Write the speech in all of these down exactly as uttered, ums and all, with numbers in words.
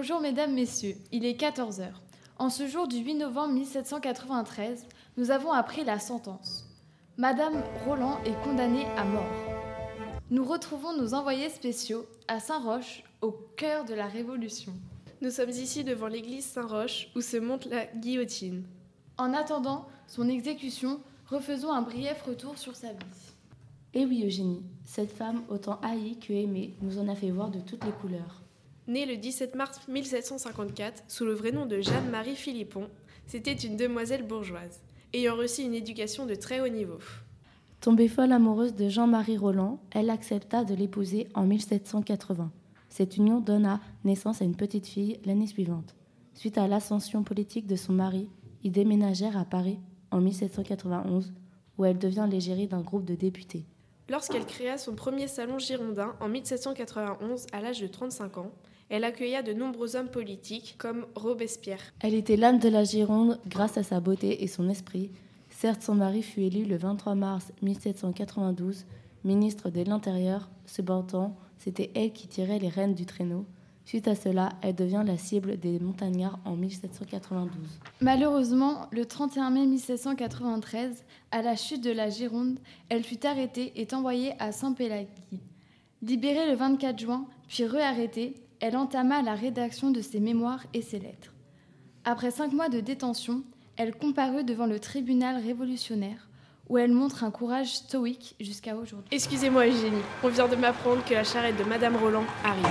Bonjour mesdames, messieurs, il est quatorze heures. En ce jour du huit novembre mille sept cent quatre-vingt-treize, nous avons appris la sentence. Madame Roland est condamnée à mort. Nous retrouvons nos envoyés spéciaux à Saint-Roch, au cœur de la Révolution. Nous sommes ici devant l'église Saint-Roch où se monte la guillotine. En attendant son exécution, refaisons un brief retour sur sa vie. Eh oui Eugénie, cette femme autant haïe que aimée nous en a fait voir de toutes les couleurs. Née le dix-sept mars mille sept cent cinquante-quatre sous le vrai nom de Jeanne-Marie Philippon, c'était une demoiselle bourgeoise, ayant reçu une éducation de très haut niveau. Tombée folle amoureuse de Jean-Marie Roland, elle accepta de l'épouser en mille sept cent quatre-vingts. Cette union donna naissance à une petite fille l'année suivante. Suite à l'ascension politique de son mari, ils déménagèrent à Paris en mille sept cent quatre-vingt-onze, où elle devient l'égérie d'un groupe de députés. Lorsqu'elle créa son premier salon girondin en mille sept cent quatre-vingt-onze à l'âge de trente-cinq ans, elle accueilla de nombreux hommes politiques comme Robespierre. Elle était l'âme de la Gironde grâce à sa beauté et son esprit. Certes, son mari fut élu le vingt-trois mars mille sept cent quatre-vingt-douze, ministre de l'Intérieur. Cependant, c'était elle qui tirait les rênes du traîneau. Suite à cela, elle devient la cible des montagnards en mille sept cent quatre-vingt-douze. Malheureusement, le trente et un mai mille sept cent quatre-vingt-treize, à la chute de la Gironde, elle fut arrêtée et envoyée à Saint-Pélagie. Libérée le vingt-quatre juin, puis réarrêtée, elle entama la rédaction de ses mémoires et ses lettres. Après cinq mois de détention, elle comparut devant le tribunal révolutionnaire, où elle montre un courage stoïque jusqu'à aujourd'hui. Excusez-moi Eugénie, on vient de m'apprendre que la charrette de Madame Roland arrive.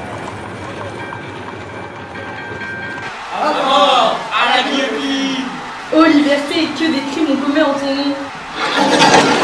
À mort, à la guillotine! Ô liberté, que des crimes ont commis en ton nom!